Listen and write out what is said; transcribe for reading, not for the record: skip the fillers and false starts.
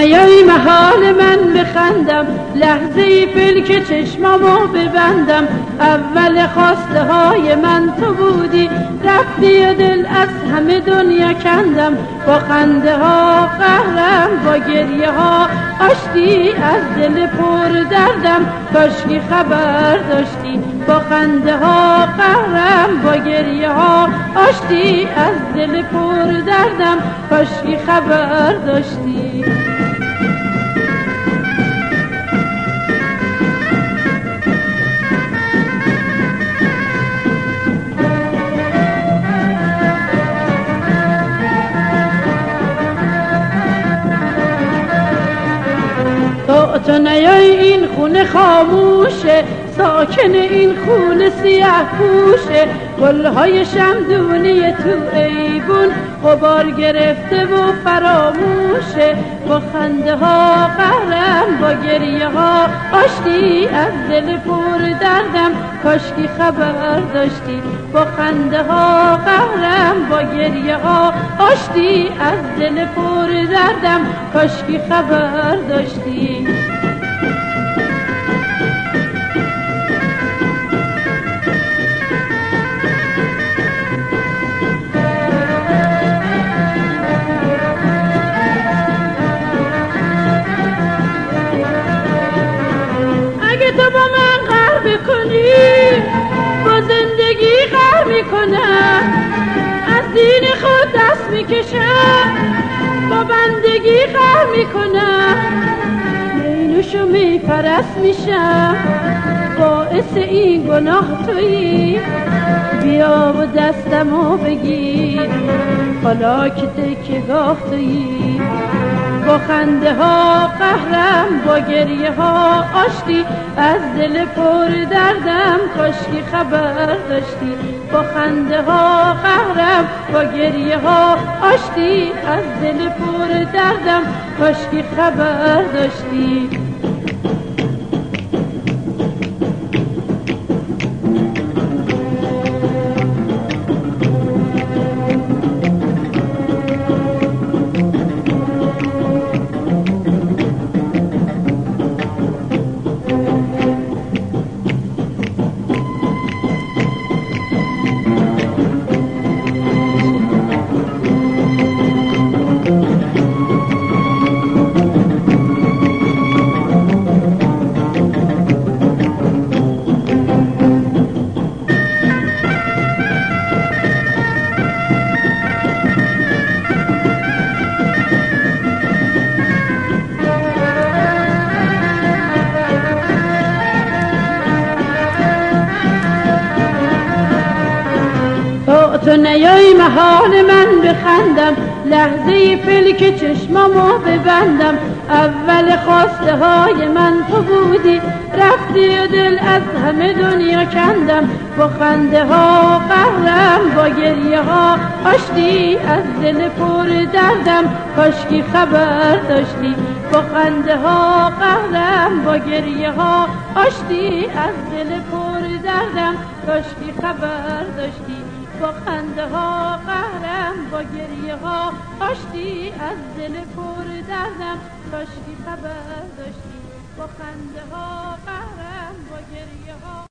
نیایی محال من بخندم، لحظه‌ای فلک چشمامو ببندم. اول خواسته های من تو بودی، رفتی و دل از همه دنیا کندم. با خنده ها قهرم، با گریه ها آشتی، از دل پر دردم کاشکی خبر داشتی. با خنده ها قهرم، با گریه ها آشتی، از دل پر دردم کاشکی خبر داشتی. تو نیای این خونه خاموشه، ساکن این خونه سیاه پوشه. گلهای شمدونی تو ایبون غبار گرفته و فراموشه. با خنده ها قهرم، با گریه ها آشتی، از دل پر دردم کاشکی خبر داشتی. با خنده ها قهرم، با گریه ها آشتی، از دل پر دردم کاشکی خبر داشتی. اگه تو با من قهر بکنی، با زندگی قهر میکنم. از دین خود دست میکشم، با بندگی قهر میکنم. مینوشو میپرست میشم، باعث این گناه تویی. بیا و دستمو بگیر، حالا که تکیه‌گاه تویی. با خنده ها قهرم، با گریه ها آشتی، از دل پر دردم کاشکی خبر داشتی. با خنده ها قهرم، با گریه ها آشتی، از دل پر دردم کاشکی خبر داشتی. تو نیایی محال من بخندم، لحظه‌ای فلک چشمامو ببندم. اول خواسته های من تو بودی، رفتی و دل از همه دنیا کندم. با خنده ها قهرم، با گریه ها آشتی، از دل پر دردم کاشکی خبر داشتی. با خنده ها قهرم، با گریه ها آشتی، از دل پر دردم کاشکی خبر داشتی. با خنده ها قهرم، با گریه ها آشتی، از دل پر دردم کاشکی خبر داشتی. با خنده ها قهرم، با گریه ها